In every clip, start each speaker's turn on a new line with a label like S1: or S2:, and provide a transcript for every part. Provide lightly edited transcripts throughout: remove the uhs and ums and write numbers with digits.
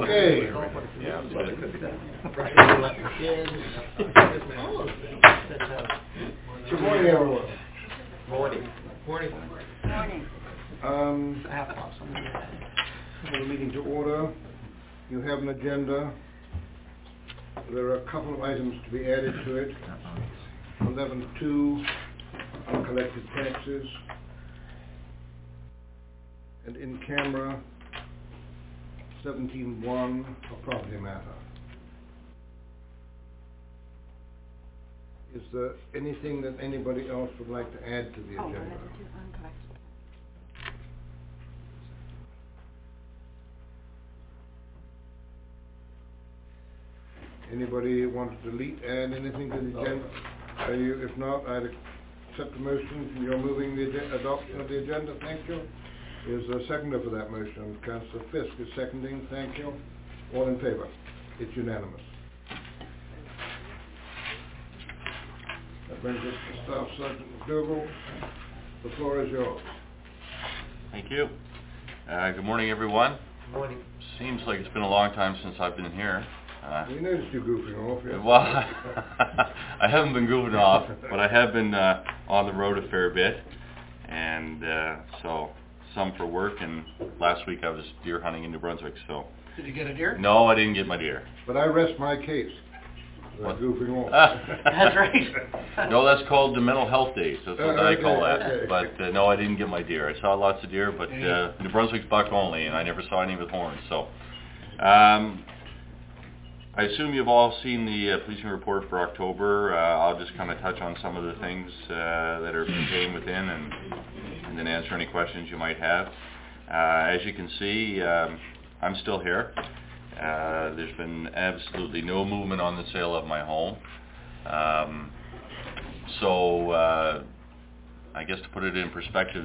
S1: Okay.
S2: Yeah, it's good.
S1: Good morning, everyone.
S3: Morning.
S4: Morning.
S1: The meeting to order. You have an agenda. There are a couple of items to be added to it. 11.2, uncollected taxes. And in camera, 17.1, a property matter. Is there anything that anybody else would like to add to the agenda? Anybody want to add anything to the agenda? If not, I'd accept the motion. You're moving the adoption of the agenda. Thank you. Is there a seconder for that motion? Councillor Fisk is seconding. Thank you. All in favour? It's unanimous. That brings us to Staff Sergeant McDougall. The floor is yours.
S2: Thank you. Good morning, everyone.
S3: Good morning.
S2: Seems like it's been a long time since I've been here.
S1: We noticed you goofing off. Yes.
S2: Well, I haven't been goofing off, but I have been on the road a fair bit, and so some for work, and last week I was deer hunting in New Brunswick, so...
S4: Did you get a deer?
S2: No, I didn't get my deer.
S1: But I rest my case.
S2: What?
S1: Goofing off.
S4: That's right.
S2: No, that's called the mental health days. That's what I call that.
S1: Okay.
S2: But no, I didn't get my deer. I saw lots of deer, but New Brunswick's buck only, and I never saw any with horns. So, I assume you've all seen the policing report for October. I'll just kind of touch on some of the things that are contained within, and then answer any questions you might have. As you can see, I'm still here. There's been absolutely no movement on the sale of my home. So I guess to put it in perspective,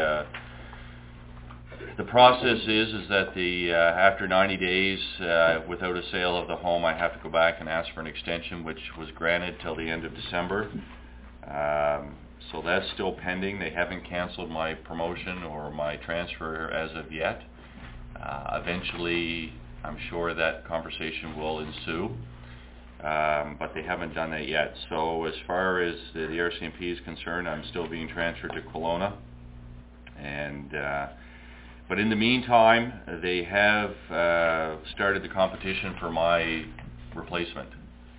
S2: the process is that after 90 days without a sale of the home, I have to go back and ask for an extension, which was granted till the end of December. So that's still pending. They haven't canceled my promotion or my transfer as of yet. Eventually, I'm sure that conversation will ensue, but they haven't done that yet. So as far as the RCMP is concerned, I'm still being transferred to Kelowna, and but in the meantime, they have started the competition for my replacement.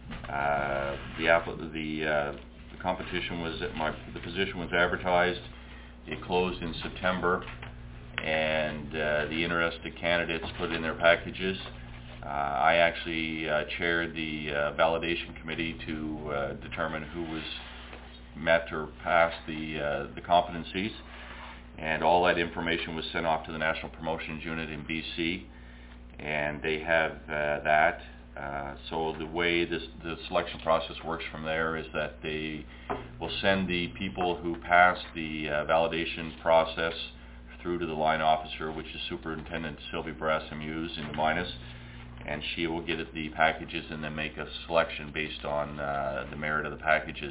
S2: The competition was the position was advertised. It closed in September, and the interested candidates put in their packages. I actually chaired the validation committee to determine who was met or passed the competencies, and all that information was sent off to the National Promotions Unit in BC, and they have that. So the way the selection process works from there is that they will send the people who pass the validation process through to the line officer, which is Superintendent Sylvie Barras-Amuse in the Minas, and she will get at the packages and then make a selection based on the merit of the packages.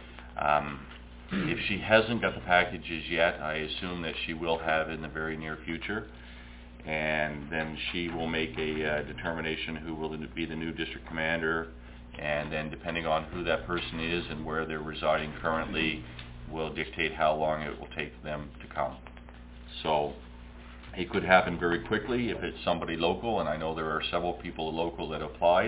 S2: If she hasn't got the packages yet, I assume that she will have in the very near future, and then she will make a determination who will be the new district commander, and then depending on who that person is and where they're residing currently will dictate how long it will take them to come. So it could happen very quickly if it's somebody local, and I know there are several people local that applied,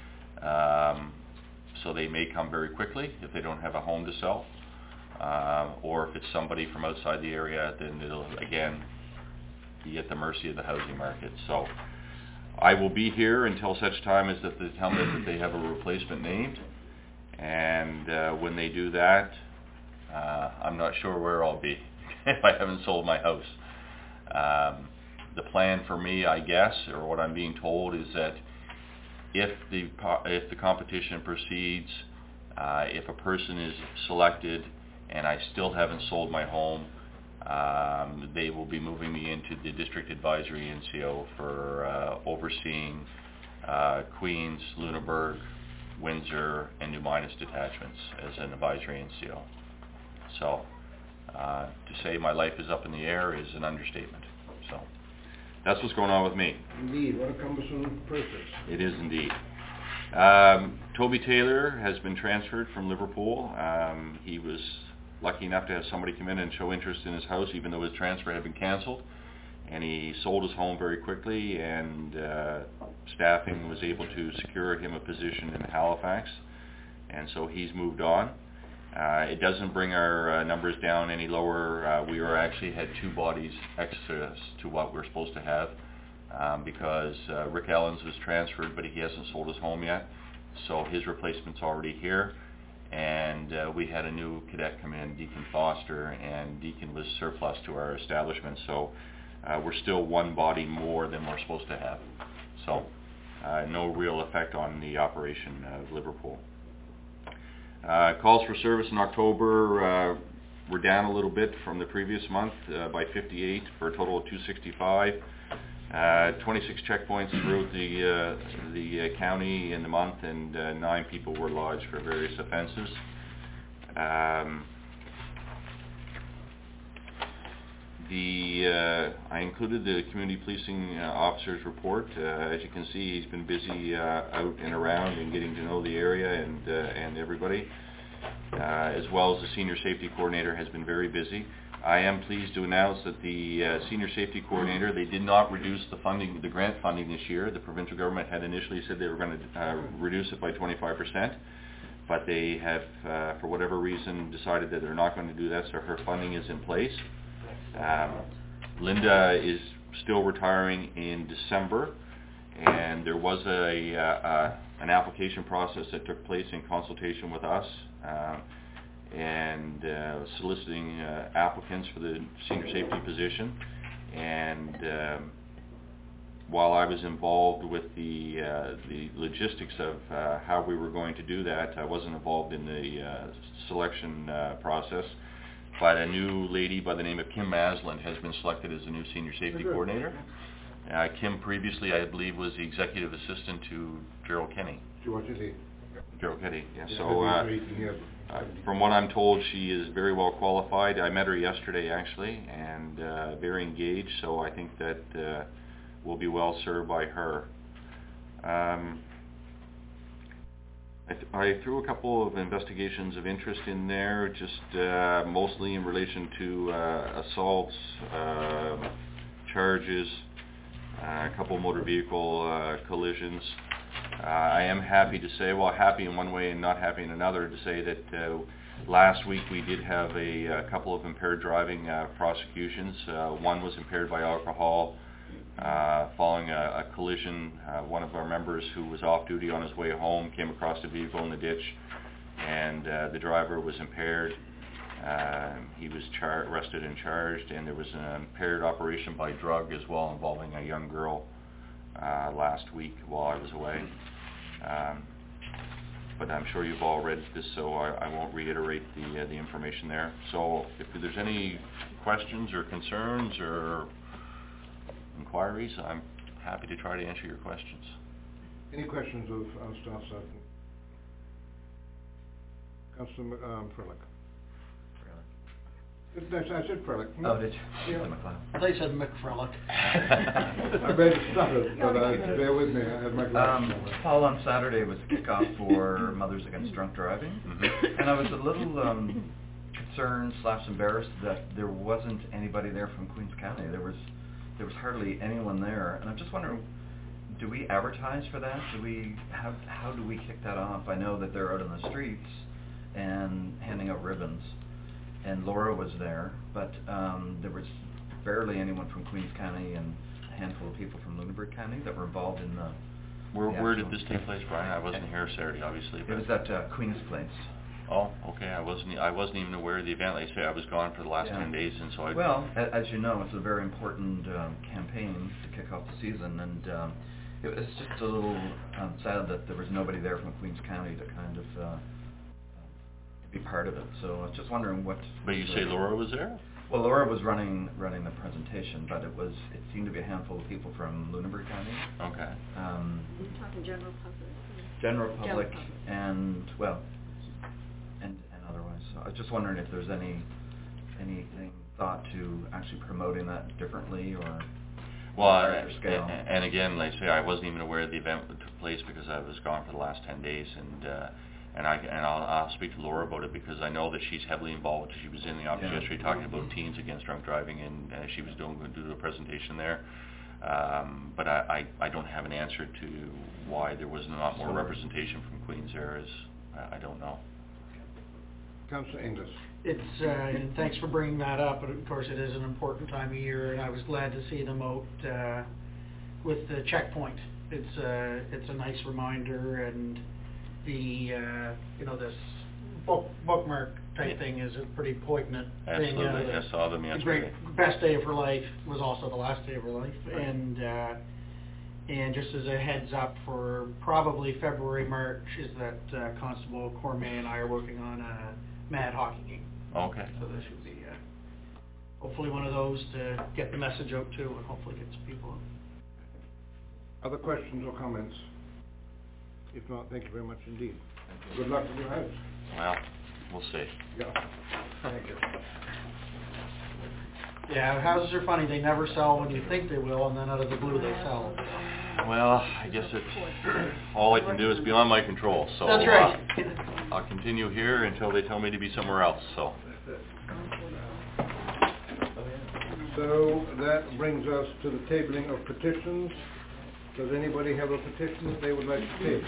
S2: so they may come very quickly if they don't have a home to sell, or if it's somebody from outside the area, then it'll again be at the mercy of the housing market. So I will be here until such time as that they tell me that they have a replacement named, and when they do that, I'm not sure where I'll be if I haven't sold my house. The plan for me, I guess, or what I'm being told, is that if the competition proceeds, if a person is selected and I still haven't sold my home, they will be moving me into the District Advisory NCO for overseeing Queens, Lunenburg, Windsor, and New Minas detachments as an advisory NCO. So to say my life is up in the air is an understatement. So that's what's going on with me.
S1: Indeed, what a cumbersome process.
S2: It is indeed. Toby Taylor has been transferred from Liverpool. He was lucky enough to have somebody come in and show interest in his house, even though his transfer had been cancelled. And he sold his home very quickly, and staffing was able to secure him a position in Halifax. And so he's moved on. It doesn't bring our numbers down any lower. We actually had 2 bodies excess to what we're supposed to have, because Rick Ellens was transferred, but he hasn't sold his home yet. So his replacement's already here. And we had a new cadet come in, Deacon Foster, and Deacon was surplus to our establishment. So we're still 1 body more than we're supposed to have. So no real effect on the operation of Liverpool. Calls for service in October were down a little bit from the previous month by 58 for a total of 265. 26 checkpoints throughout the county in the month, and 9 people were lodged for various offences. I included the community policing officer's report. As you can see, he's been busy out and around and getting to know the area and everybody, as well as the senior safety coordinator has been very busy. I am pleased to announce that the senior safety coordinator, they did not reduce the funding, the grant funding this year. The provincial government had initially said they were going to reduce it by 25%, but they have, for whatever reason, decided that they're not going to do that, so her funding is in place. Linda is still retiring in December, and there was an application process that took place in consultation with us, and soliciting applicants for the senior safety position. And while I was involved with the logistics of how we were going to do that, I wasn't involved in the selection process. But a new lady by the name of Kim Masland has been selected as the new senior safety coordinator. Kim previously, I believe, was the executive assistant to Gerald Kenny.
S1: Gerald Kenny.
S2: Gerald Kenny, yeah. So from what I'm told, she is very well qualified. I met her yesterday, actually, and very engaged, so I think that we'll be well served by her. I threw a couple of investigations of interest in there, just mostly in relation to assaults, charges, a couple motor vehicle collisions. I am happy to say, well, happy in one way and not happy in another, to say that last week we did have a couple of impaired driving prosecutions. One was impaired by alcohol following a collision. One of our members who was off duty on his way home came across a vehicle in the ditch, and the driver was impaired. He was arrested and charged, and there was an impaired operation by drug as well involving a young girl last week while I was away. But I'm sure you've all read this, so I won't reiterate the information there. So if there's any questions or concerns or inquiries, I'm happy to try to answer your questions.
S1: Any questions of Staff Sergeant? Councillor Froelich. I said Froelich.
S3: Oh, did you?
S1: Yeah.
S4: They said McFrelick.
S1: I made it stuttered, but bear with me, I had my glasses on.
S3: Paul, on Saturday was the kickoff for Mothers Against Drunk Driving, and I was a little concerned / embarrassed that there wasn't anybody there from Queens County. There was hardly anyone there, and I'm just wondering, do we advertise for that? How do we kick that off? I know that they're out on the streets and handing out ribbons, and Laura was there, but there was barely anyone from Queens County and a handful of people from Lunenburg County that were involved in the
S2: Where did this take place, Brian? I wasn't here Saturday, obviously.
S3: It was at Queen's Place.
S2: Oh, okay. I wasn't even aware of the event. Like I say, I was gone for the last 10 days, and so I...
S3: Well, as you know, it's a very important campaign to kick off the season, and it was just a little sad that there was nobody there from Queens County to kind of be part of it. So I was just wondering what...
S2: But you say Laura was there?
S3: Well, Laura was running the presentation, but it seemed to be a handful of people from Lunenburg County.
S2: Okay.
S5: You're talking general public.
S3: General public, and well, and otherwise. So I was just wondering if there's anything thought to actually promoting that differently, or...
S2: Well,
S3: larger scale.
S2: and again, like I say, I wasn't even aware of the event that took place because I was gone for the last 10 days, and I'll speak to Laura about it because I know that she's heavily involved. She was in the office yesterday talking about teens against drunk driving, and she was going to do a presentation there. But I don't have an answer to why there was not more representation from Queens there. I don't know.
S1: Councillor Inglis.
S6: It's, and thanks for bringing that up, but of course it is an important time of year, and I was glad to see them out with the checkpoint. It's a nice reminder, and the this bookmark type thing is a pretty poignant thing.
S2: Absolutely, I saw them yesterday.
S6: The best day of her life was also the last day of her life, right. And just as a heads up for probably February, March, is that Constable Cormier and I are working on a Mad hockey game.
S2: Okay.
S6: So this should be hopefully one of those to get the message out too, and hopefully get some people out.
S1: Other questions or comments? If not, thank you very much indeed. Good luck with your house.
S2: Well, we'll see.
S1: Yeah. Thank you.
S6: Yeah, houses are funny. They never sell when you think they will, and then out of the blue they sell.
S2: Well, I guess it's all I can do is beyond my control. So
S6: that's right.
S2: I'll continue here until they tell me to be somewhere else.
S1: So that brings us to the tabling of petitions. Does anybody have a petition that they would like to table?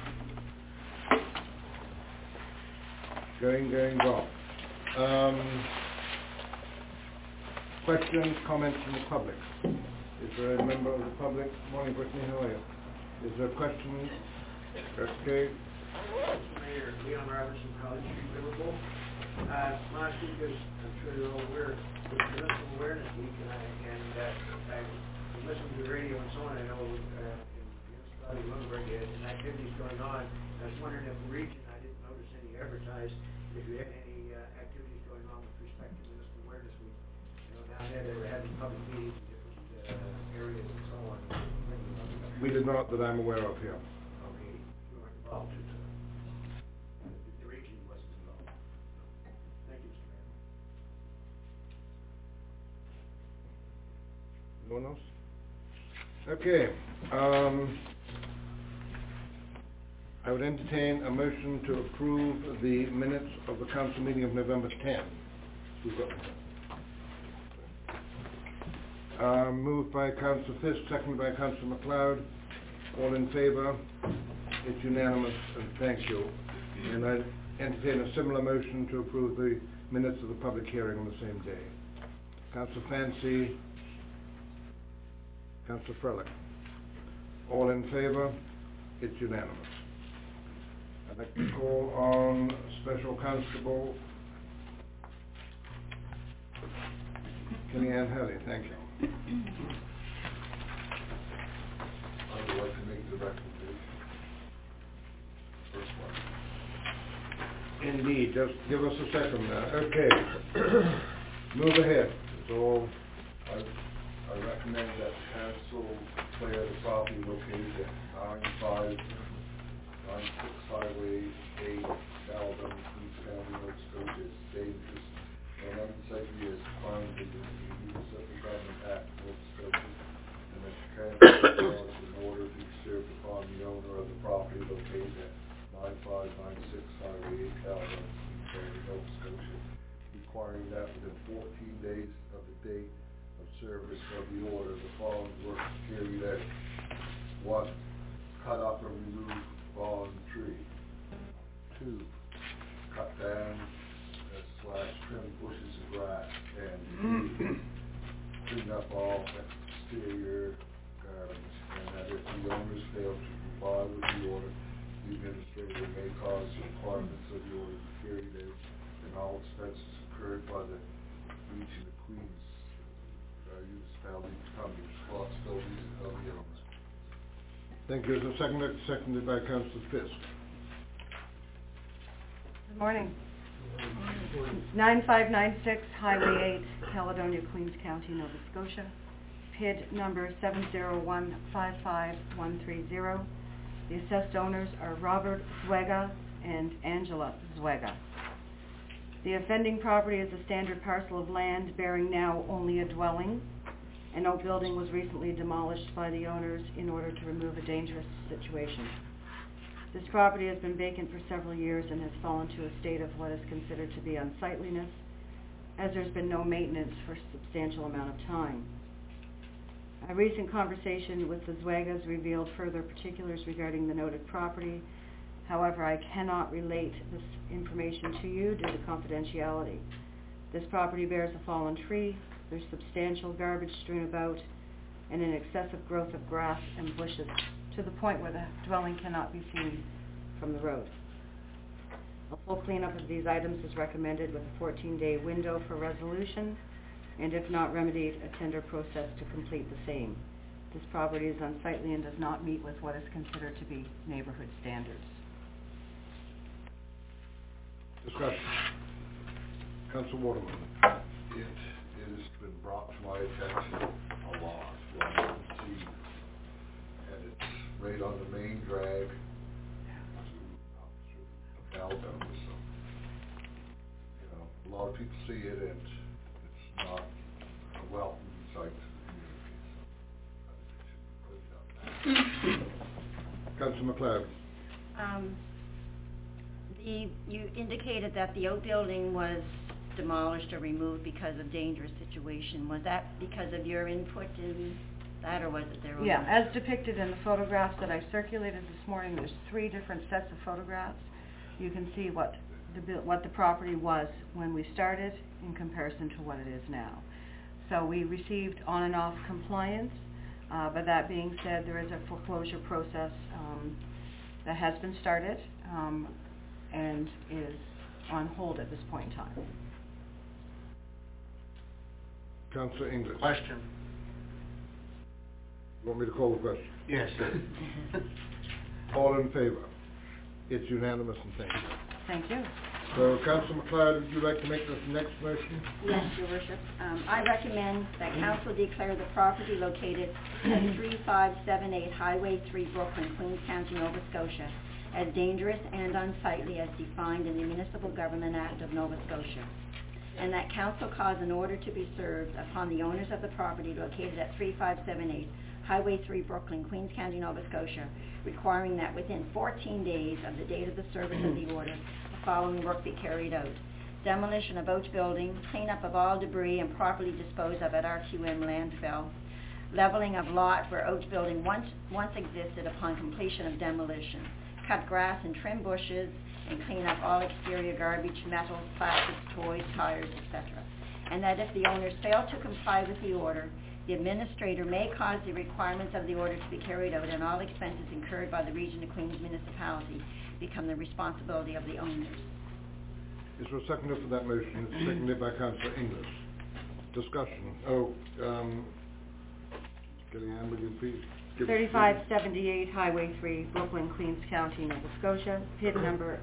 S1: Going well. Questions, comments from the public? Is there a member of the public? Morning, Brittany, how are you? Is there a question? Okay.
S7: Mayor Leon Robertson, College Street, Liverpool. Last week, as I'm sure you're all aware, was Municipal Awareness Week, and I listened to the radio and so on. I know in municipality of Lunenburg and activities going on. I was wondering if the region, I didn't notice any advertised, if you had any activities going on with respect to Municipal Awareness Week. You know, down there they were having public meetings in different areas and so on.
S1: We did not that I'm aware of here.
S7: Okay, you weren't involved in the region wasn't involved. Thank you, Mr. Mayor.
S1: No one else? Okay. I would entertain a motion to approve the minutes of the council meeting of November 10th. Who's got that? Moved by Councillor Fisk, seconded by Councillor MacLeod. All in favour? It's unanimous, and thank you. And I entertain a similar motion to approve the minutes of the public hearing on the same day. Councillor Fancy, Councillor Frelick. All in favour? It's unanimous. I'd like to call on Special Constable Kenny Ann Hurley. Thank you.
S8: I would like to make the recommendation. First one.
S1: Indeed, just give us a second there. Okay. Move ahead. It's all...
S8: I recommend that council declare the property located at 9596 Highway 8, Caledon, Queens County, Nova Scotia is dangerous and unsightly as defined in the Municipal Government Act, Nova Scotia, and that the council laws in order to be served upon the owner of the property located at 9596 Highway 8, Caledon, Queens County, Nova Scotia, requiring that within 14 days of the date of service of the order, the following work is carried out. 1. Cut up and remove fallen tree. 2. Cut down / trim bushes of grass. And 3. Clean up all exterior garbage. And that if the owners fail to comply with the order, the administrator may cause the requirements of the order to be carried out, and all expenses incurred by the region of Queens municipality become the responsibilities of the owners.
S1: Thank you. Is there a seconded by Councillor Fisk?
S9: Good morning. 9596 Highway 8, Caledonia, Queens County, Nova Scotia. PID number 701553130. The assessed owners are Robert Zwega and Angela Zwega. The offending property is a standard parcel of land bearing now only a dwelling An old building was recently demolished by the owners in order to remove a dangerous situation. This property has been vacant for several years and has fallen to a state of what is considered to be unsightliness, as there's been no maintenance for a substantial amount of time. A recent conversation with the Zwegas revealed further particulars regarding the noted property. However, I cannot relate this information to you due to confidentiality. This property bears a fallen tree, there's substantial garbage strewn about, and an excessive growth of grass and bushes, to the point where the dwelling cannot be seen from the road. A full cleanup of these items is recommended with a 14-day window for resolution, and if not remedied, a tender process to complete the same. This property is unsightly and does not meet with what is considered to be neighborhood standards.
S1: Discussion. Council Waterman.
S8: It has been brought to my attention a lot, what I can see, and it's right on the main drag up through the Baldwin, so, you know, a lot of people see it, and it's not a welcome sight to the community, so I think they should put it up.
S1: Councillor MacLeod.
S5: You indicated that the outbuilding was demolished or removed because of dangerous situation. Was that because of your input in that, or was it their own?
S9: Yeah, as depicted in the photographs that I circulated this morning, there's 3 different sets of photographs. You can see what the property was when we started in comparison to what it is now. So we received on and off compliance, but that being said, there is a foreclosure process that has been started and is on hold at this point in time.
S1: Councillor English.
S4: Question.
S1: You want me to call the question?
S4: Yes.
S1: All in favour? It's unanimous, and thank you.
S9: Thank you.
S1: So, Councillor MacLeod, would you like to make this next motion?
S5: Yes, Your Worship. I recommend that Council declare the property located at 3578 Highway 3, Brooklyn, Queens County, Nova Scotia, as dangerous and unsightly as defined in the Municipal Government Act of Nova Scotia, and that Council cause an order to be served upon the owners of the property located at 3578 Highway 3, Brooklyn, Queens County, Nova Scotia, requiring that within 14 days of the date of the service of the order, the following work be carried out: demolition of Oach Building, cleanup of all debris and properly disposed of at RQM landfill, leveling of lot where Oach Building once existed upon completion of demolition, cut grass and trim bushes, and clean up all exterior garbage, metals, plastics, toys, tires, etc. And that if the owners fail to comply with the order, the administrator may cause the requirements of the order to be carried out, and all expenses incurred by the Region of Queens municipality become the responsibility of the owners.
S1: Is there a seconder for that motion? It's seconded by Councillor English. Discussion. Kellyanne, will you please give us
S9: 3578 Highway 3, Brooklyn, Queens County, Nova Scotia, PIN number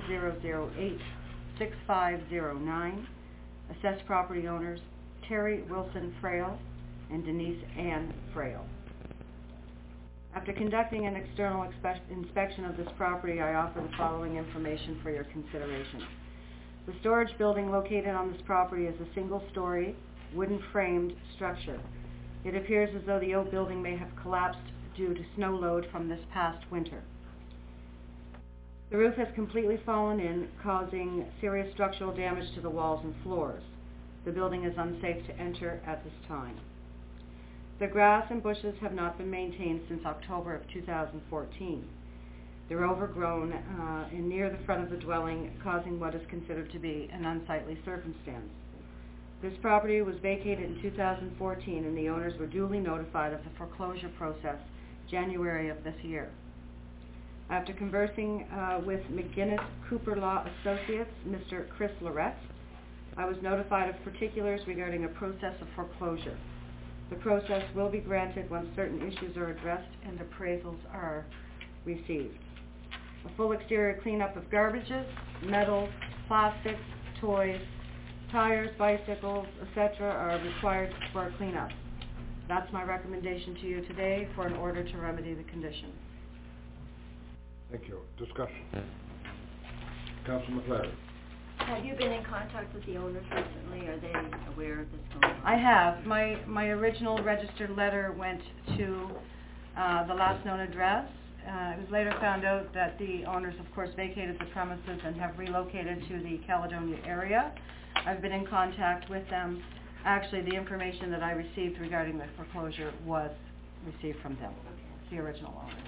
S9: 7008-6509. Assessed property owners Terry Wilson Frail and Denise Ann Frail. After conducting an external inspection of this property, I offer the following information for your consideration. The storage building located on this property is a single-story, wooden-framed structure. It appears as though the old building may have collapsed due to snow load from this past winter. The roof has completely fallen in, causing serious structural damage to the walls and floors. The building is unsafe to enter at this time. The grass and bushes have not been maintained since October of 2014. They're overgrown and near the front of the dwelling, causing what is considered to be an unsightly circumstance. This property was vacated in 2014, and the owners were duly notified of the foreclosure process January of this year. After conversing with McGinnis Cooper Law Associates, Mr. Chris Lorette, I was notified of particulars regarding a process of foreclosure. The process will be granted once certain issues are addressed and appraisals are received. A full exterior cleanup of garbages, metals, plastics, toys, tires, bicycles, etc. are required for a cleanup. That's my recommendation to you today for an order to remedy the condition.
S1: Thank you. Discussion. Councillor MacLeod.
S5: Have you been in contact with the owners recently? Are they aware of this going on?
S9: I have. My original registered letter went to the last known address. It was later found out that the owners, of course, vacated the premises and have relocated to the Caledonia area. I've been in contact with them. Actually, the information that I received regarding the foreclosure was received from them, the original owners.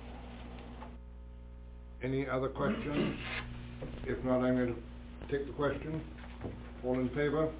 S1: Any other questions? If not, I'm going to take the question. All in favour?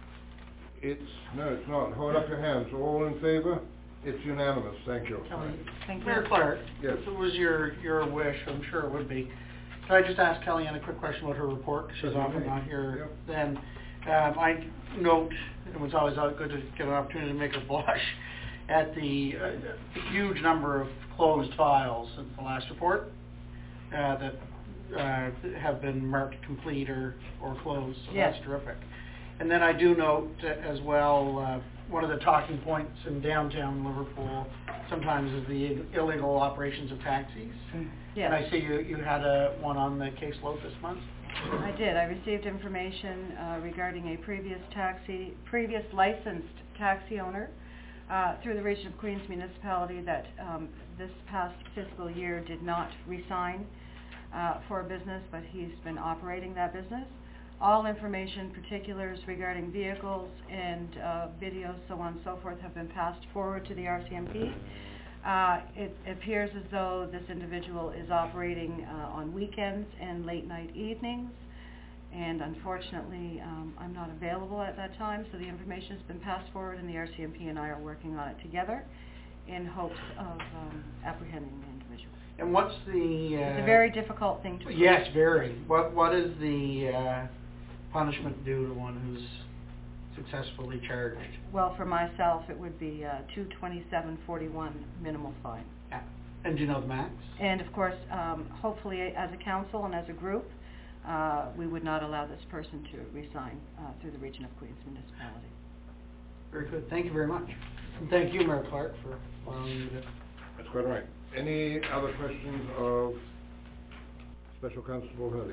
S1: No, it's not. Hold up your hands. All in favour? It's unanimous. Thank you.
S6: Kelly,
S9: Thank you.
S6: Mayor Clark,
S1: Yes.
S6: if it was your wish, I'm sure it would be, can I just ask Kellyanne a quick question about her report? 'Cause she's
S1: Certainly.
S6: often not here.
S1: Yep.
S6: Then, I note, it was always good to get an opportunity to make her blush, at the huge number of closed files since the last report that have been marked complete or closed, so
S9: Yes.
S6: that's terrific. And then I do note as well, one of the talking points in downtown Liverpool sometimes is the illegal operations of taxis.
S9: Yes.
S6: And I see you had one on the caseload this month.
S9: I did. I received information regarding a previous licensed taxi owner through the Region of Queens municipality that this past fiscal year did not re-sign for a business, but he's been operating that business. All information, particulars regarding vehicles and videos, so on and so forth, have been passed forward to the RCMP. It appears as though this individual is operating on weekends and late night evenings, and unfortunately I'm not available at that time, so the information has been passed forward and the RCMP and I are working on it together in hopes of apprehending the individual.
S6: And what's the...
S9: It's a very difficult thing to prove.
S6: Yes, very. What is the punishment due to one who's successfully charged?
S9: Well, for myself, it would be $227.41 minimal fine.
S6: Yeah. And do you know the max?
S9: And of course, hopefully as a council and as a group, we would not allow this person to resign through the Region of Queens municipality.
S6: Very good. Thank you very much. And thank you, Mayor Clark, for allowing me to...
S1: That's quite right. Any other questions of Special Constable Hurley?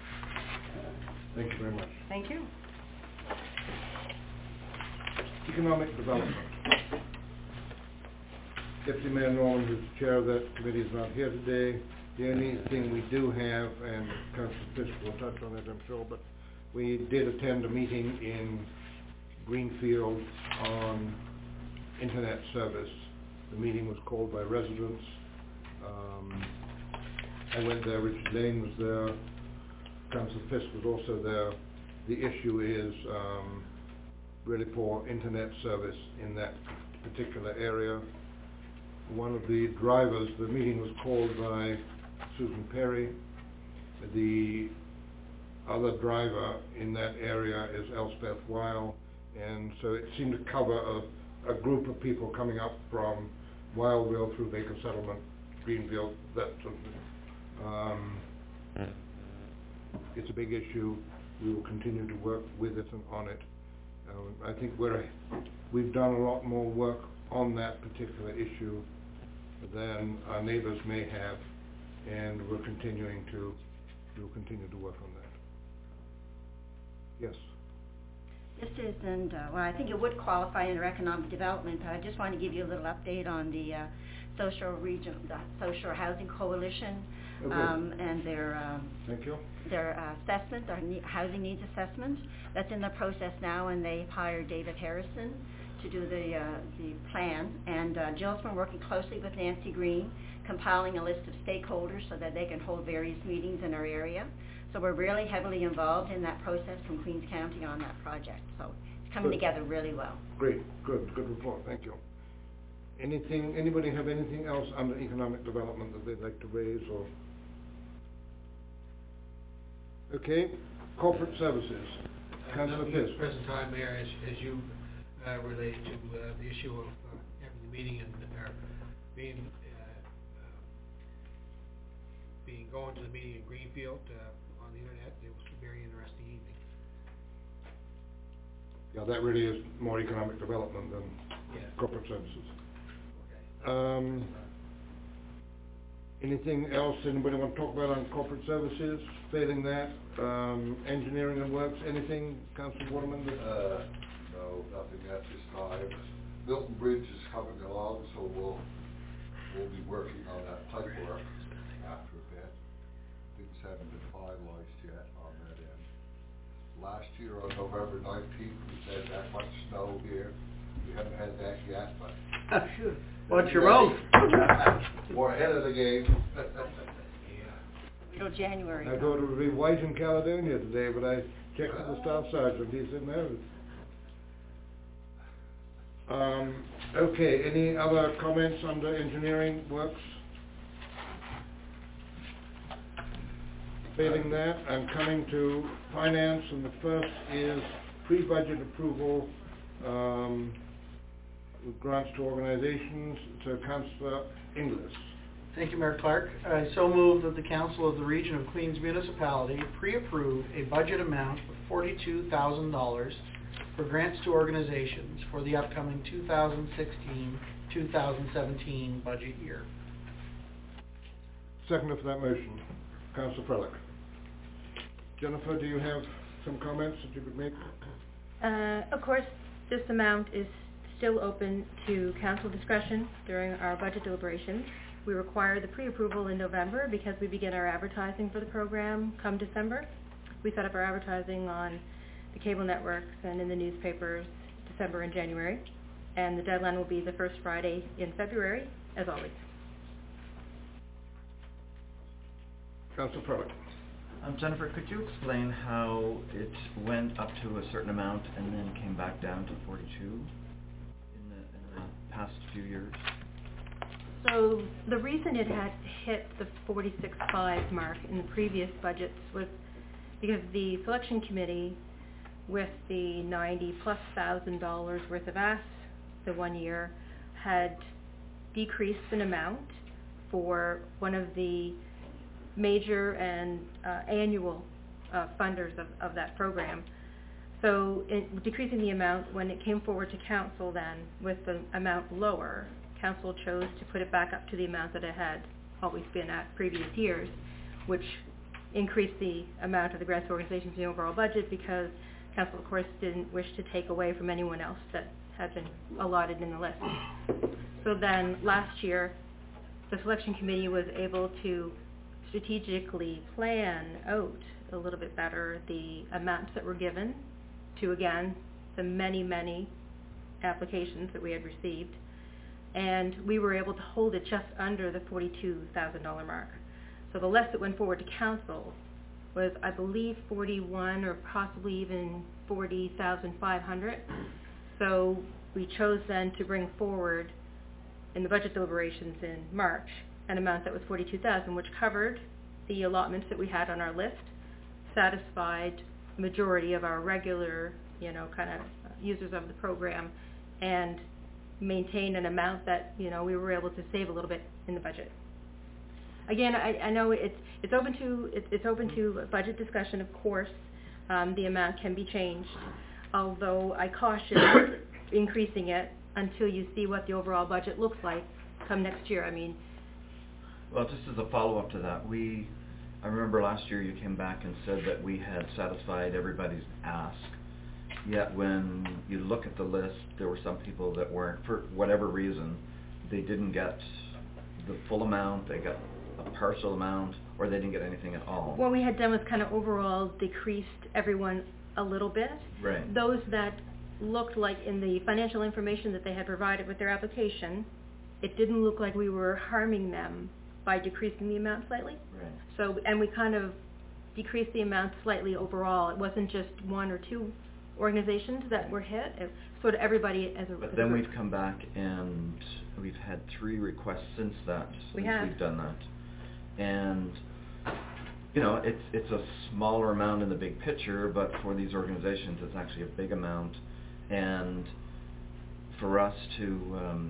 S1: Thank you very much.
S9: Thank you.
S1: Economic Development. Deputy Mayor Norman, who's the chair of that committee, is not here today. The only thing we do have, and Councillor Fisk will touch on it, I'm sure, but we did attend a meeting in Greenfield on internet service. The meeting was called by residents. I went there, Richard Lane was there, Councillor Fisk was also there. The issue is really poor internet service in that particular area. One of the drivers, the meeting was called by Susan Perry. The other driver in that area is Elspeth Weil, and so it seemed to cover a group of people coming up from Wildville through Baker Settlement, Greenfield, that sort of thing. It's a big issue. We will continue to work with it and on it. I think we've done a lot more work on that particular issue than our neighbors may have, and we'll continue to work on that. Yes.
S5: This isn't, well, I think it would qualify under economic development, but I just want to give you a little update on the Social Housing Coalition,
S1: Okay.
S5: and their
S1: Thank you.
S5: their assessment, their housing needs assessment. That's in the process now, and they've hired David Harrison to do the plan. And Jill's been working closely with Nancy Green, compiling a list of stakeholders so that they can hold various meetings in our area. So we're really heavily involved in that process from Queens County on that project. So it's coming
S1: Good.
S5: together really well.
S1: Great, good report, thank you. Anybody have anything else under economic development that they'd like to raise or? Okay, corporate services. Councillor Fisk.
S4: Present time, Mayor, as you relate to the issue of having the meeting and going to the meeting in Greenfield on the internet, it was a very interesting evening.
S1: Yeah, that really is more economic development than
S4: Yeah.
S1: corporate services.
S4: Okay.
S1: Anything else anybody want to talk about on corporate services? Failing that, engineering and works, anything, Councillor Waterman?
S8: No, nothing at this time. Milton Bridge is coming along, so we'll be working on that pipe work after a bit. Things haven't been finalized yet on that end. Last year on November 19th, we said that much snow here. We haven't had that yet, but
S7: Sure.
S6: Watch your road.
S8: we're ahead of the game.
S5: Till January.
S1: I thought it would be white in Caledonia today, but I checked with the staff sergeant, he said no. Okay, any other comments under engineering works? Failing that, I'm coming to finance, and the first is pre-budget approval, with grants to organizations. So Councillor Inglis.
S6: Thank you, Mayor Clark. I so move that the Council of the Region of Queens Municipality pre-approve a budget amount of $42,000 for grants to organizations for the upcoming 2016-2017 budget year.
S1: Seconder for that motion, Councillor Frelick. Jennifer, do you have some comments that you could make?
S10: Of course, this amount is still open to council discretion during our budget deliberations. We require the pre-approval in November because we begin our advertising for the program come December. We set up our advertising on the cable networks and in the newspapers December and January, and the deadline will be the first Friday in February, as always.
S1: Councillor Frelick.
S3: Jennifer, could you explain how it went up to a certain amount and then came back down to 42 in the past few years?
S10: So the reason it had hit the 46.5 mark in the previous budgets was because the selection committee, with the $90,000+ worth of asks the one year, had decreased an amount for one of the major and annual funders of that program. So decreasing the amount, when it came forward to council then with the amount lower, council chose to put it back up to the amount that it had always been at previous years, which increased the amount of the grants organizations in the overall budget because council, of course, didn't wish to take away from anyone else that had been allotted in the list. So then last year, the selection committee was able to strategically plan out a little bit better the amounts that were given to, again, the many, many applications that we had received. And we were able to hold it just under the $42,000 mark. So the less that went forward to council was, I believe, 41 or possibly even 40,500. So we chose then to bring forward in the budget deliberations in March an amount that was 42,000, which covered the allotments that we had on our list, satisfied the majority of our regular, kind of users of the program, and maintained an amount that, we were able to save a little bit in the budget. Again, I know it's open to budget discussion, of course. The amount can be changed, although I caution increasing it until you see what the overall budget looks like come next year.
S3: Well, just as a follow-up to that, I remember last year you came back and said that we had satisfied everybody's ask, yet when you look at the list, there were some people that weren't, for whatever reason, they didn't get the full amount, they got a partial amount, or they didn't get anything at all.
S10: What we had done was kind of overall decreased everyone a little bit.
S3: Right.
S10: Those that looked like in the financial information that they had provided with their application, it didn't look like we were harming them by decreasing the amount slightly.
S3: Right.
S10: So, and we kind of decreased the amount slightly overall. It wasn't just one or two organizations that were hit. It sort of everybody as a.
S3: But then we've come back and we've had 3 requests since that.
S10: We've
S3: done that, and it's a smaller amount in the big picture, but for these organizations, it's actually a big amount, and for us to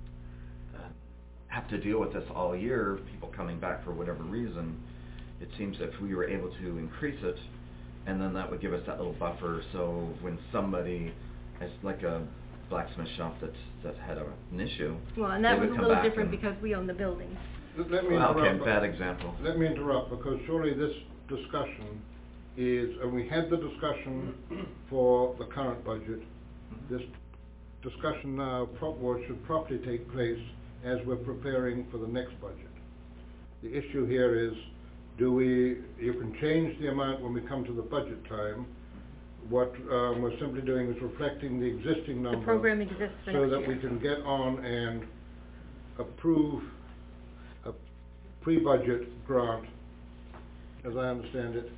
S3: have to deal with this all year, people coming back for whatever reason, it seems if we were able to increase it, and then that would give us that little buffer, so when somebody, it's like a blacksmith shop that had an issue.
S10: Well, and that was a little different
S3: and,
S10: because we own the building.
S1: let me interrupt.
S3: Okay, bad example.
S1: Let me interrupt, because surely this discussion is, and we had the discussion for the current budget. This discussion now should properly take place as we're preparing for the next budget. The issue here is, you can change the amount when we come to the budget time. What we're simply doing is reflecting the existing number.
S10: The program exists for
S1: so
S10: next
S1: that
S10: year.
S1: we can get on and approve a pre-budget grant, as I understand it.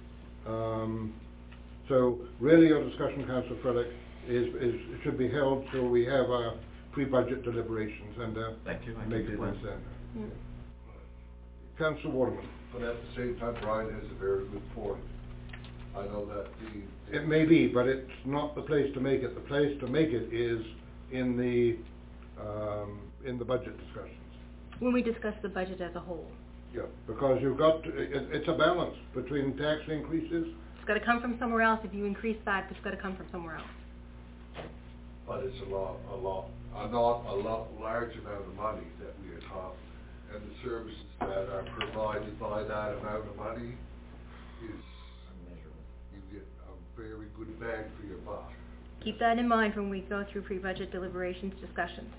S1: So really your discussion, Councillor Frederick, it should be held till we have our pre-budget deliberations and
S3: Thank you. I can
S1: make
S3: do
S1: it
S3: that.
S1: then. Councillor Waterman.
S8: But at the same time, Brian has a very good point. I know that
S1: It may be, but it's not the place to make it. The place to make it is in the budget discussions.
S10: When we discuss the budget as a whole.
S1: Yeah, because you've got, it's a balance between tax increases.
S10: It's gotta come from somewhere else. If you increase that, it's gotta come from somewhere else.
S8: but it's not a lot large amount of money that we are talking. And the services that are provided by that amount of money is, you get a very good bang for your buck.
S10: Keep that in mind when we go through pre-budget deliberations discussions.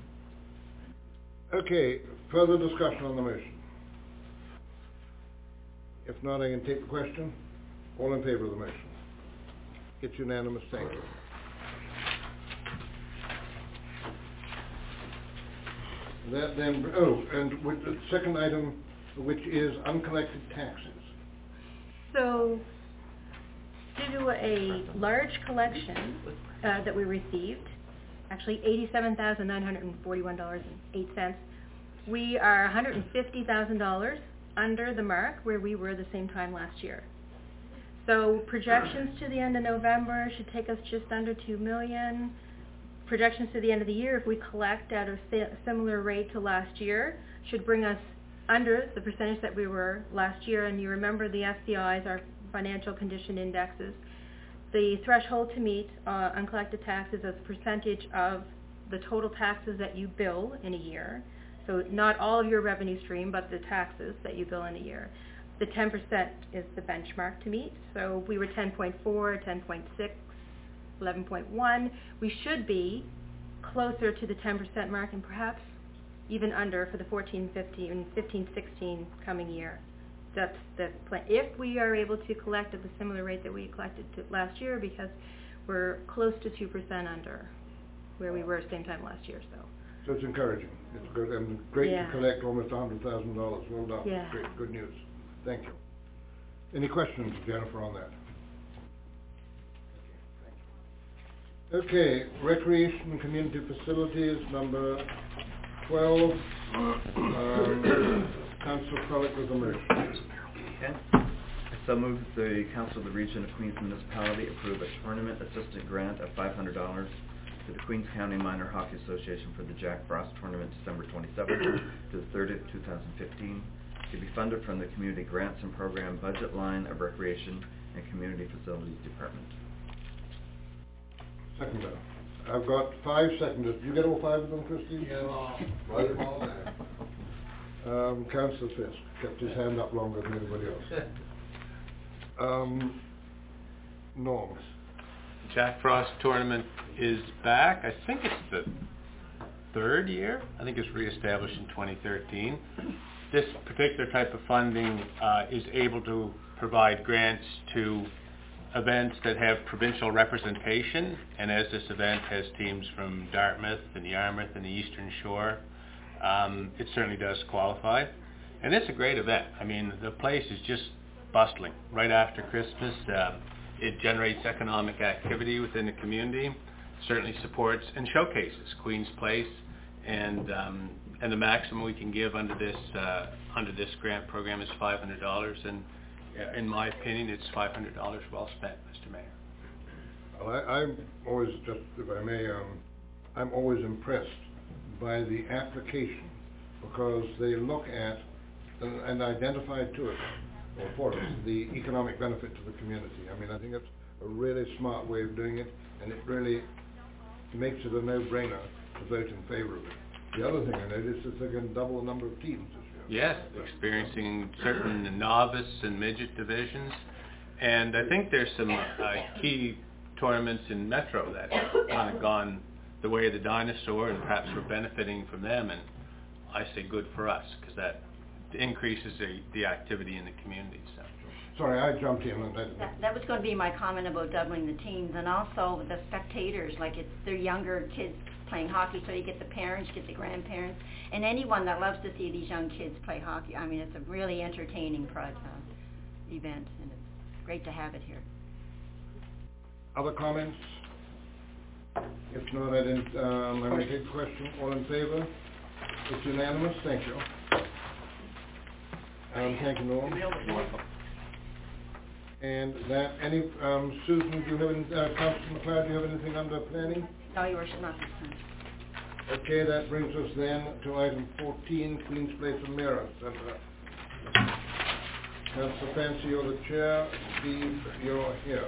S1: Okay, further discussion on the motion? If not, I can take the question. All in favour of the motion? It's unanimous, thank you. That then, and with the second item, which is uncollected taxes.
S10: So, due to a large collection that we received, actually $87,941.08, we are $150,000 under the mark where we were the same time last year. So projections to the end of November should take us just under $2 million. Projections to the end of the year, if we collect at a similar rate to last year, should bring us under the percentage that we were last year. And you remember the FCIs, our financial condition indexes. The threshold to meet uncollected taxes as a percentage of the total taxes that you bill in a year. So not all of your revenue stream, but the taxes that you bill in a year. The 10% is the benchmark to meet. So we were 10.4, 10.6, 11.1. We should be closer to the 10% mark and perhaps even under for the 14-15 and 15-16 coming year. That's the plan. If we are able to collect at the similar rate that we collected last year, because we're close to 2% under where we were same time last year.
S1: So it's encouraging. It's good and great
S10: Yeah.
S1: to collect almost $100,000. Well done.
S10: Yeah.
S1: Great, good news. Thank you. Any questions, Jennifer, on that? Okay, Recreation and Community Facilities, number 12. Councillor Frolick with the motion.
S3: Okay. I so move that the Council of the Region of Queens Municipality approve a tournament assistant grant of $500 to the Queens County Minor Hockey Association for the Jack Frost Tournament December 27th to the 30th, 2015, to be funded from the Community Grants and Program budget line of Recreation and Community Facilities Department.
S1: Seconder. I've got 5 seconders. Did you get all 5 of them, Christine?
S8: Yeah, write them all down.
S1: Councillor Fisk kept his hand up longer than anybody else. Norm.
S11: Jack Frost tournament is back. I think it's the 3rd year. I think it was reestablished in 2013. This particular type of funding is able to provide grants to events that have provincial representation, and as this event has teams from Dartmouth and Yarmouth and the Eastern Shore, it certainly does qualify. And it's a great event. I mean, the place is just bustling. Right after Christmas, it generates economic activity within the community, certainly supports and showcases Queen's Place, and the maximum we can give under this grant program is $500, and in my opinion, it's $500 well spent, Mr. Mayor.
S1: Well, I'm always, just if I may, I'm always impressed by the application, because they look at and identify to us, or for us, the economic benefit to the community. I mean, I think it's a really smart way of doing it, and it really makes it a no-brainer to vote in favour of it. The other thing I noticed is they're going to double the number of teams this
S11: Yes, experiencing certain novice and midget divisions. And I think there's some key tournaments in Metro that have kind of gone the way of the dinosaur, and perhaps we're benefiting from them. And I say good for us, because that increases the activity in the community. So.
S1: Sorry, I jumped in on
S5: That was going to be my comment about doubling the teams, and also the spectators, like they're younger kids playing hockey, so you get the parents, you get the grandparents, and anyone that loves to see these young kids play hockey. I mean, it's a really entertaining event, and it's great to have it here.
S1: Other comments? If not, I'm going to take the question. All in favor? It's unanimous. Thank you. Thank you, Norm. And that, Susan, do you have any, Councilor McLeod, do you have anything under planning?
S5: No, Your Worship, not this time.
S1: Okay, that brings us then to item 14, Queen's Place of Mirror Center. Councilor Fancy, you're the chair. Steve, you're here.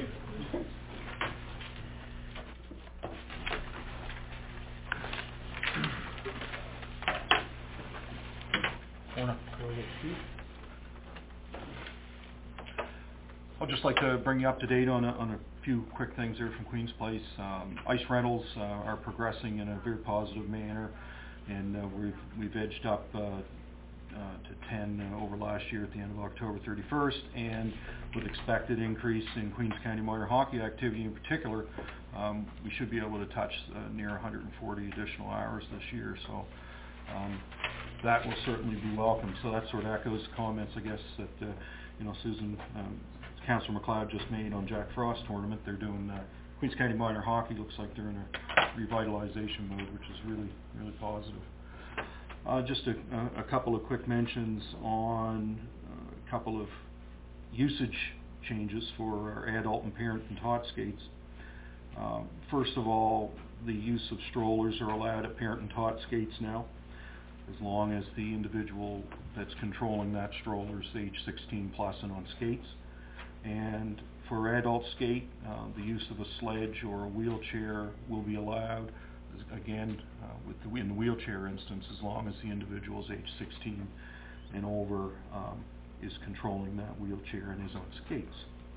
S12: I'd just like to bring you up to date on a few quick things here from Queen's Place. Ice rentals are progressing in a very positive manner, and we've edged up to 10 over last year at the end of October 31st, and with expected increase in Queens County minor hockey activity in particular, we should be able to touch near 140 additional hours this year. So that will certainly be welcome. So that sort of echoes comments, I guess, that Susan, Councillor McLeod just made on Jack Frost tournament. They're doing Queens County minor hockey. Looks like they're in a revitalization mode, which is really, really positive. Just a couple of quick mentions on a couple of usage changes for our adult and parent and tot skates. First of all, the use of strollers are allowed at parent and tot skates now, as long as the individual that's controlling that stroller is age 16 plus and on skates. And for adult skate, the use of a sledge or a wheelchair will be allowed, again, in the wheelchair instance, as long as the individual is age 16 and over, is controlling that wheelchair and is on skates.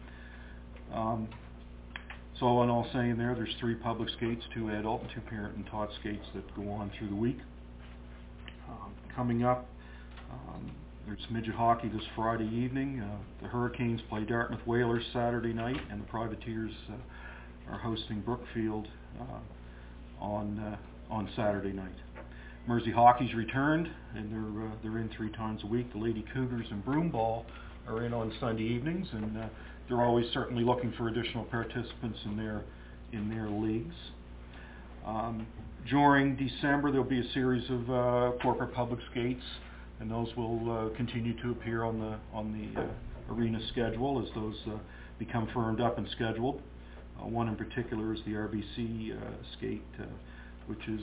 S12: So in all saying there's 3 public skates, 2 adult and 2 parent and tot skates that go on through the week. Coming up, there's midget hockey this Friday evening. The Hurricanes play Dartmouth Whalers Saturday night, and the Privateers are hosting Brookfield on Saturday night. Mersey Hockey's returned, and they're in 3 times a week. The Lady Cougars and Broomball are in on Sunday evenings, and they're always certainly looking for additional participants in their leagues. During December, there'll be a series of corporate public skates, and those will continue to appear on the arena schedule as those become firmed up and scheduled. One in particular is the RBC skate, which is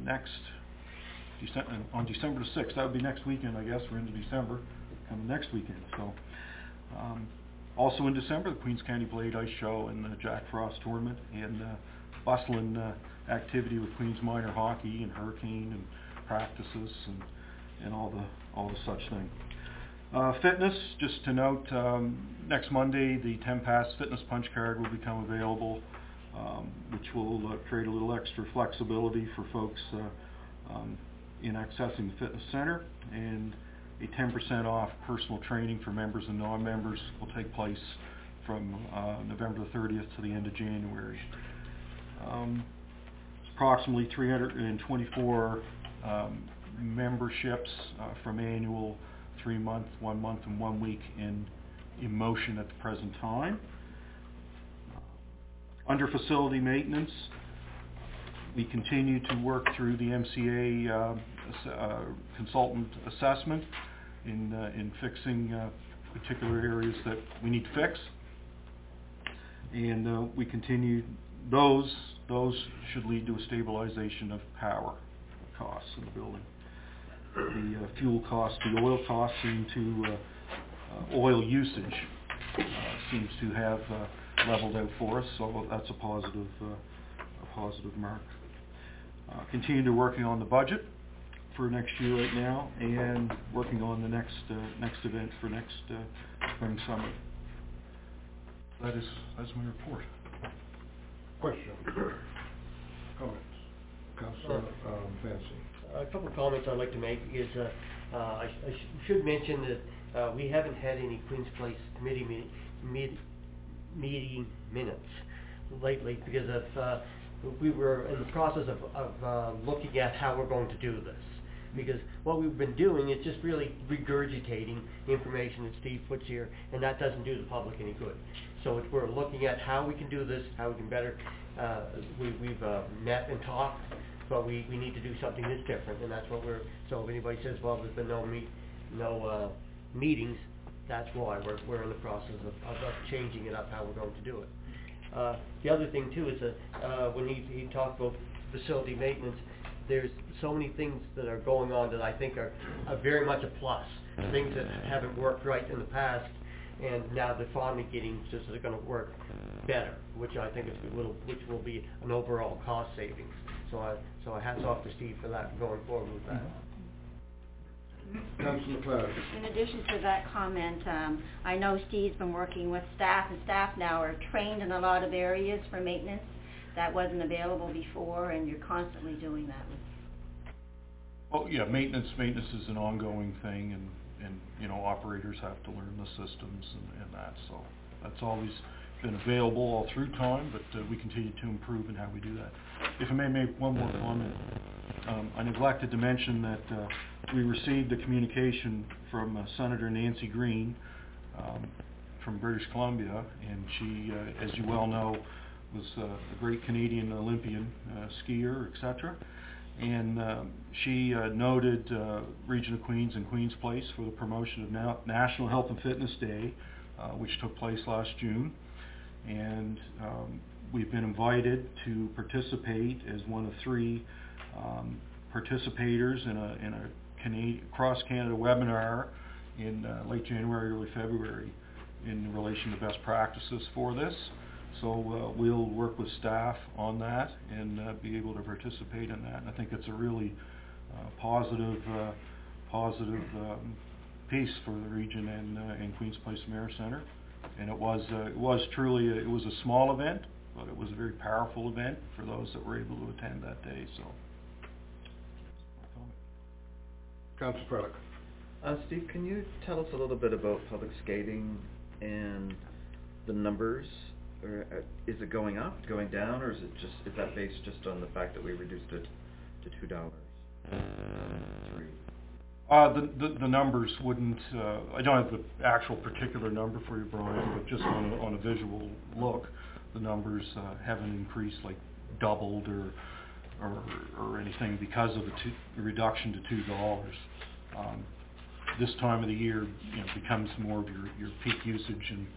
S12: on December the 6th. That would be next weekend, I guess. We're into December, coming next weekend. So, also in December, the Queens County Blade Ice Show and the Jack Frost tournament, and bustling activity with Queens minor hockey and Hurricane and practices and all the such thing. Fitness, just to note, next Monday the 10 Pass Fitness Punch Card will become available, which will create a little extra flexibility for folks in accessing the fitness center, and a 10% off personal training for members and non-members will take place from November the 30th to the end of January. It's approximately 324 memberships from annual, 3-month, 1 month, and 1 week in motion at the present time. Under facility maintenance, we continue to work through the MCA consultant assessment in fixing particular areas that we need to fix, and we continue. Those should lead to a stabilization of power costs in the building. The fuel costs, the oil costs oil usage seems to have leveled out for us, so that's a positive mark. Continue to working on the budget for next year right now, and working on the next event for next spring, summer. That's my report.
S1: Question? Comments? Councillor Fancy.
S13: A couple of comments I'd like to make is, I should mention that we haven't had any Queen's Place committee meeting minutes lately because of, we were in the process of looking at how we're going to do this. Because what we've been doing is just really regurgitating information that Steve puts here, and that doesn't do the public any good. So we're looking at how we can do this, how we can better, we've met and talked, but we need to do something that's different, and that's what so if anybody says, well, there's been no meetings, that's why we're in the process of changing it up, how we're going to do it. The other thing too is that, when he talked about facility maintenance, there's so many things that are going on that I think are very much a plus. Things that haven't worked right in the past, and now they're finally getting, just they're gonna work better, which I think which will be an overall cost savings. So hats off to Steve for that, going forward with that.
S1: Councillor McLeod.
S5: In addition to that comment, I know Steve's been working with staff, and staff now are trained in a lot of areas for maintenance that wasn't available before, and you're constantly doing that.
S12: Oh, yeah, maintenance is an ongoing thing, and you know, operators have to learn the systems and that, so that's always been available all through time, but we continue to improve in how we do that. If I may make one more comment, I neglected to mention that we received a communication from Senator Nancy Green from British Columbia, and she, as you well know, was a great Canadian Olympian skier, etc. And she noted Region of Queens and Queen's Place for the promotion of National Health and Fitness Day, which took place last June. And we've been invited to participate as one of 3 participators in a cross-Canada webinar in late January, early February in relation to best practices for this. So we'll work with staff on that and be able to participate in that. And I think it's a really positive piece for the region and Queen's Place Mayor Centre. And it was truly a small event, but it was a very powerful event for those that were able to attend that day. So,
S1: Councillor Frederick.
S3: Steve, can you tell us a little bit about public skating and the numbers? Or is it going up, going down, or is that based just on the fact that we reduced it to $2?
S12: The numbers wouldn't. I don't have the actual particular number for you, Brian, but just on a visual look, the numbers haven't increased, like doubled or anything because of the reduction to $2. This time of the year, you know, becomes more of your peak usage, and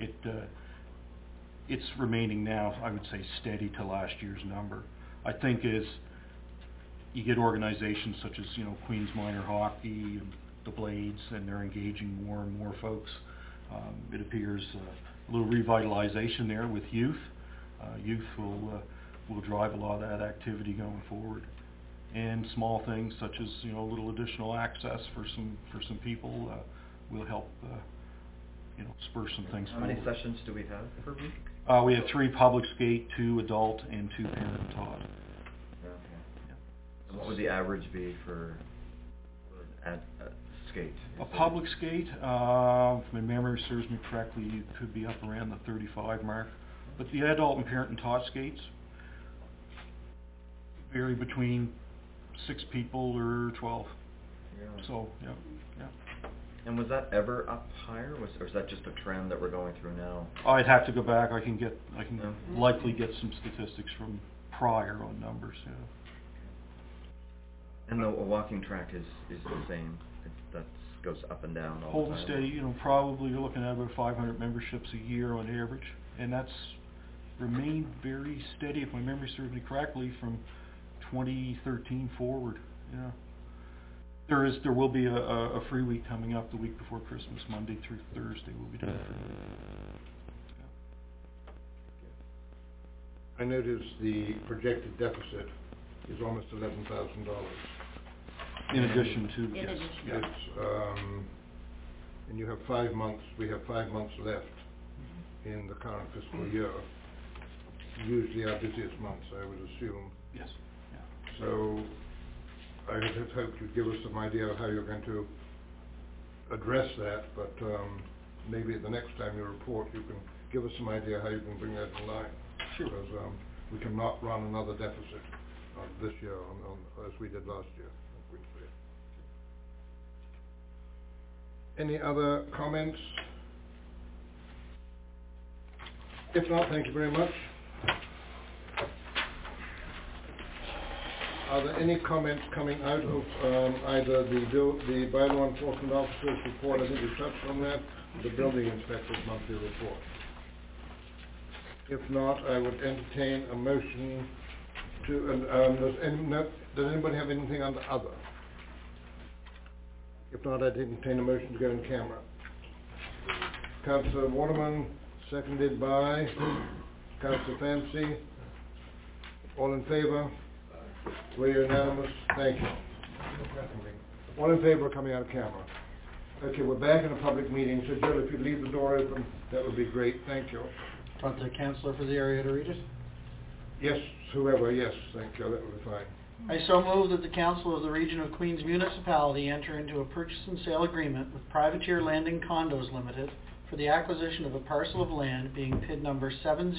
S12: it's remaining now, I would say, steady to last year's number. I think as you get organizations such as, you know, Queens Minor Hockey and the Blades, and they're engaging more and more folks, it appears a little revitalization there with youth. Youth will drive a lot of that activity going forward. And small things such as, you know, a little additional access for some people will help, you know, spur some things forward.
S3: How many sessions do we have per week?
S12: We have 3 public skate, 2 adult, and 2 parent taught.
S3: Okay. Yeah. And what would the average be for skate?
S12: A public skate, if my memory serves me correctly, you could be up around the 35 mark. But the adult and parent and taught skates vary between 6 people or 12.
S3: Yeah.
S12: So, yeah.
S3: And was that ever up higher, or is that just a trend that we're going through now?
S12: I'd have to go back. I can likely get some statistics from prior on numbers. Yeah.
S3: And a walking track is the same. That goes up and down all
S12: Hold
S3: the
S12: and
S3: time.
S12: steady. You know, probably you're looking at about 500 memberships a year on average, and that's remained very steady, if my memory serves me correctly, from 2013 forward. Yeah. There will be a free week coming up the week before Christmas, Monday through Thursday. We'll be doing a free week.
S1: I notice the projected deficit is almost $11,000.
S12: In addition to,
S5: In
S12: yes.
S5: addition.
S12: Yeah.
S1: It's, and you have 5 months, we have 5 months left in the current fiscal year. Usually our busiest months, I would assume.
S12: Yes. Yeah.
S1: So I had hoped you'd give us some idea of how you're going to address that, but maybe at the next time you report, you can give us some idea how you can bring that in line.
S12: Sure.
S1: Because we cannot run another deficit this year as we did last year. Any other comments? If not, thank you very much. Are there any comments coming out of either the bylaw enforcement officer's report, I think we touched on that, or the building inspector's monthly report? If not, I would entertain a motion to, does anybody have anything under other? If not, I'd entertain a motion to go in camera. Councillor Waterman, seconded by Councillor Fancy. All in favour? We're unanimous. Thank you. All in favour of coming out of camera? Okay, we're back in a public meeting, so Jill, if you'd leave the door open, that would be great. Thank you.
S6: Want the councillor for the area to read it?
S1: Yes, whoever, yes, thank you, that would be fine.
S6: I so move that the Council of the Region of Queens Municipality enter into a purchase and sale agreement with Privateer Landing Condos Limited for the acquisition of a parcel of land being PID number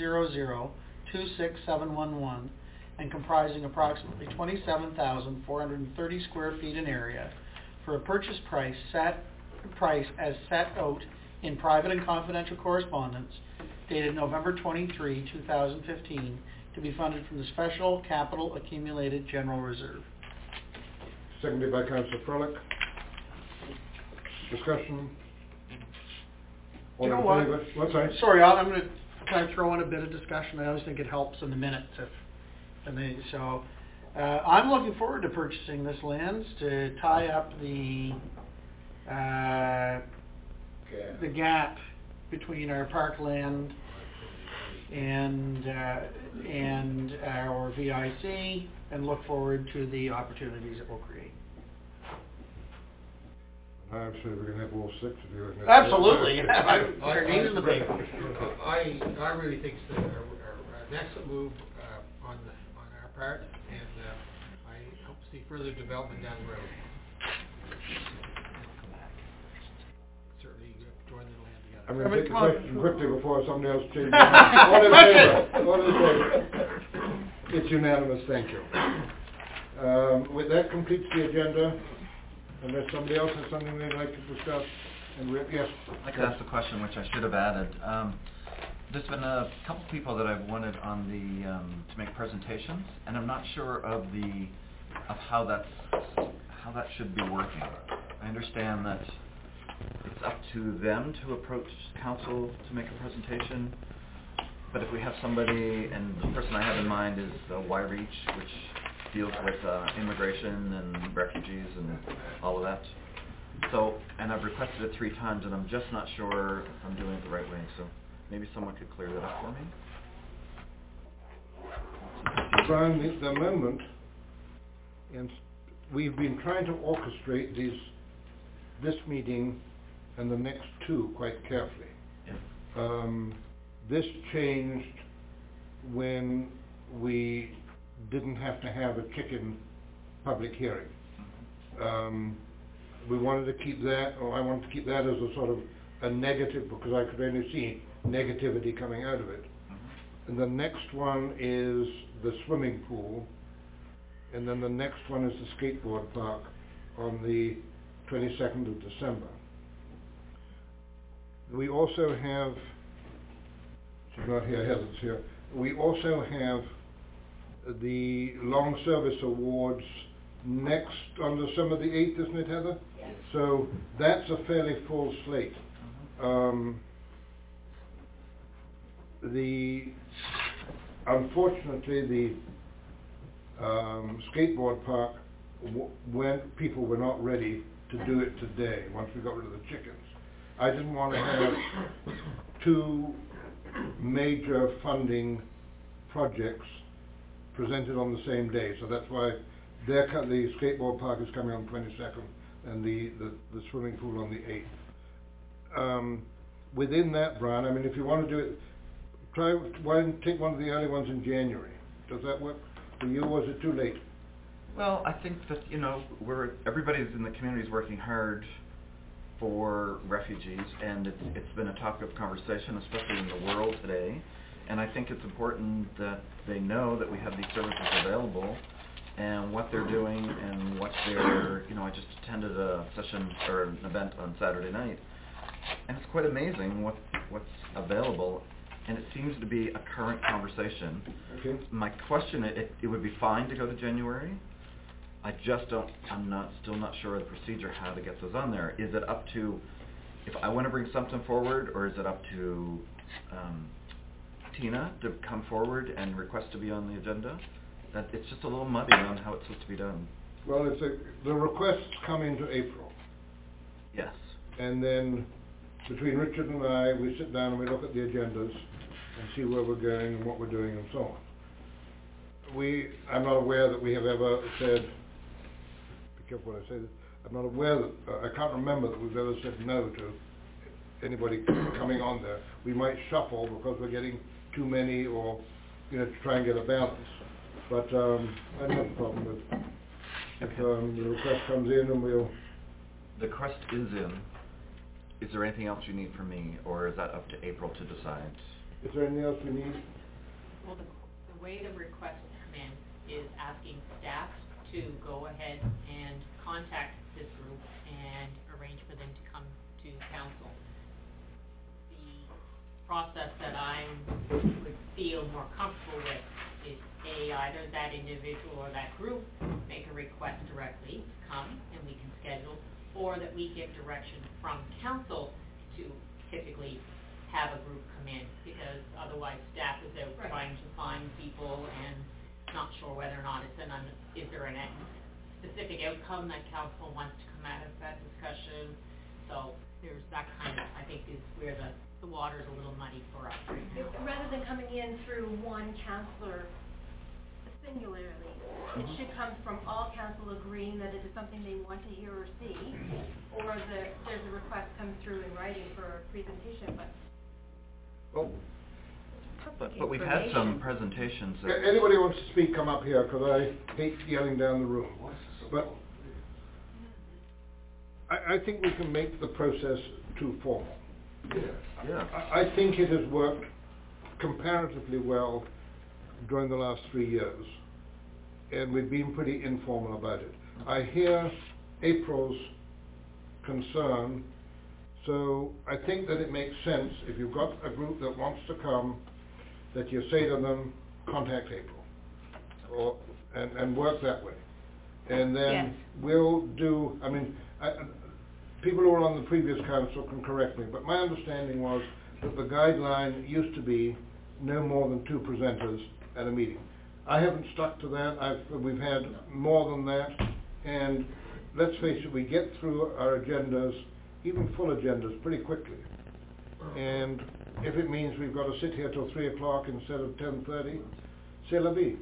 S6: 700-26711 and comprising approximately 27,430 square feet in area for a purchase price as set out in private and confidential correspondence dated November 23, 2015, to be funded from the Special Capital Accumulated General Reserve.
S1: Seconded by Councillor Frolick. Discussion?
S6: You know
S1: in
S6: what?
S1: favour? What's that?
S6: Sorry, I'm going to try to throw in a bit of discussion. I always think it helps in the minutes. I'm looking forward to purchasing this land to tie up the gap between our parkland and our VIC, and look forward to the opportunities it will create.
S1: I'm sure we're going to have all 6 of you. In this.
S6: Absolutely.
S4: Our name in the paper. I really think it's an excellent move on our part, and I hope to see further development down the road. Certainly join the land together.
S1: I'm going to take the question quickly before somebody else changes. All in favour? All in favour? It's unanimous, thank you. With that completes the agenda. Unless somebody else has something they'd like to discuss. Yes.
S3: I'd like to ask a question which I should have added. There's been a couple of people that I've wanted on the to make presentations, and I'm not sure of how that should be working. I understand that it's up to them to approach council to make a presentation, but if we have somebody, and the person I have in mind is Y-Reach, which deals with immigration and refugees and all of that. So, and I've requested it 3 times, and I'm just not sure if I'm doing it the right way. So maybe someone could clear that up for me.
S1: Brian, the amendment, and we've been trying to orchestrate this meeting and the next 2 quite carefully.
S3: Yeah.
S1: This changed when we didn't have to have a chicken public hearing. We wanted to keep that, or I wanted to keep that as a sort of a negative, because I could only see negativity coming out of it. And the next one is the swimming pool, and then the next one is the skateboard park on the 22nd of December. We also have, she's not here, Heather's here, we also have the Long Service Awards next on December the 8th, isn't it, Heather? Yes. So that's a fairly full slate. Unfortunately, the skateboard park, when people were not ready to do it today, once we got rid of the chickens. I didn't want to have 2 major funding projects presented on the same day, so that's why the skateboard park is coming on the 22nd, and the swimming pool on the 8th. Within that, Brian, I mean, if you want to do it, why don't you take one of the early ones in January? Does that work for you, or is it too late?
S3: Well, I think that, everybody's in the community is working hard for refugees, and it's been a topic of conversation, especially in the world today. And I think it's important that they know that we have these services available and what they're doing and what they're, I just attended a session or an event on Saturday night, and it's quite amazing what's available, and it seems to be a current conversation.
S1: Okay.
S3: My question, it would be fine to go to January. I'm still not sure of the procedure how to get those on there. Is it up to, if I want to bring something forward, or is it up to Tina to come forward and request to be on the agenda? That it's just a little muddy on how it's supposed to be done.
S1: Well, the requests come into April.
S3: Yes.
S1: And then between Richard and I, we sit down and we look at the agendas and see where we're going and what we're doing and so on. I'm not aware that we have ever said, be careful when I say this, I'm not aware that, I can't remember that we've ever said no to anybody coming on there. We might shuffle because we're getting too many, or, to try and get a balance. But I don't have a problem with if the request comes in and we'll...
S3: The request is in. Is there anything else you need from me, or is that up to April to decide?
S1: Is there anything else we need?
S14: Well, the way the requests come in is asking staff to go ahead and contact this group and arrange for them to come to council. The process that I would feel more comfortable with is either that individual or that group make a request directly to come and we can schedule, or that we get direction from council to typically have a group come in, because otherwise staff is out trying to find people and not sure whether or not is there a specific outcome that council wants to come out of that discussion. So there's that kind of, I think, is where the water's a little muddy for us right now.
S10: Rather than coming in through one councillor singularly, it should come from all council agreeing that it is something they want to hear or see, or there's a request come through in writing for a presentation,
S3: But we've had some presentations.
S1: Anybody who wants to speak, come up here, because I hate yelling down the room. But I think we can make the process too formal.
S3: Yeah.
S1: I think it has worked comparatively well during the last 3 years, and we've been pretty informal about it. I hear April's concern, so I think that it makes sense, if you've got a group that wants to come, that you say to them, contact April, and work that way. And then we'll do, people who were on the previous council can correct me, but my understanding was that the guideline used to be no more than 2 presenters at a meeting. I haven't stuck to that. We've had more than that, and let's face it, we get through our agendas, even full agendas, pretty quickly. And if it means we've got to sit here till 3 o'clock instead of 10:30, c'est la vie.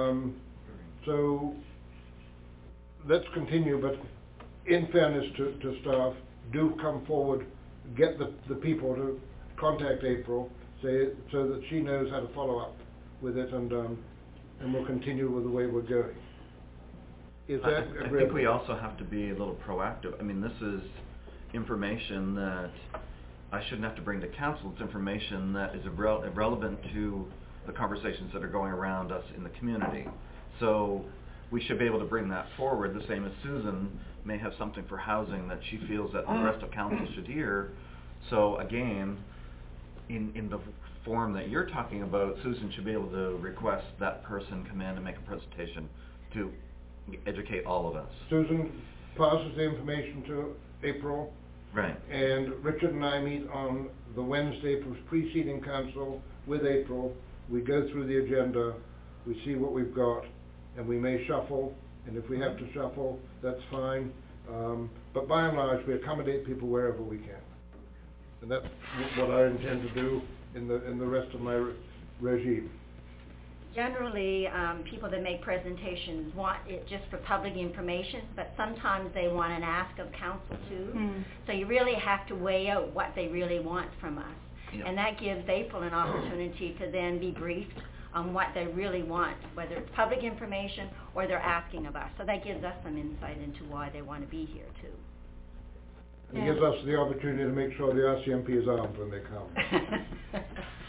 S1: So let's continue, but in fairness to staff, do come forward, get the people to contact April, so that she knows how to follow up with it, and we'll continue with the way we're going. Is that agreeable?
S3: I think we also have to be a little proactive. This is information that I shouldn't have to bring to council. It's information that is irrelevant to the conversations that are going around us in the community. So we should be able to bring that forward, the same as Susan may have something for housing that she feels that the rest of council should hear. So again, in the form that you're talking about, Susan should be able to request that person come in and make a presentation to educate all of us.
S1: Susan passes the information to April.
S3: Right.
S1: And Richard and I meet on the Wednesday preceding council with April. We go through the agenda, we see what we've got, and we may shuffle, and if we have to shuffle, that's fine. But by and large, we accommodate people wherever we can. And that's what I intend to do in the rest of my regime.
S5: Generally, people that make presentations want it just for public information, but sometimes they want an ask of council too. So you really have to weigh out what they really want from us.
S3: Yeah.
S5: And that gives April an opportunity to then be briefed on what they really want, whether it's public information or they're asking of us. So that gives us some insight into why they want to be here too.
S1: It gives us the opportunity to make sure the RCMP is armed when they come.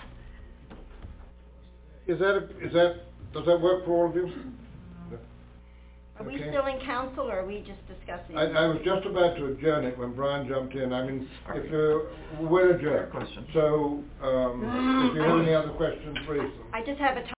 S1: Does that work for all of you?
S5: Are we
S1: Okay.
S5: still in council, or are we just discussing?
S1: I was just about to adjourn it when Brian jumped in. I mean, we're adjourned.
S3: Question.
S1: So, if you have any other questions, please.
S5: I just have a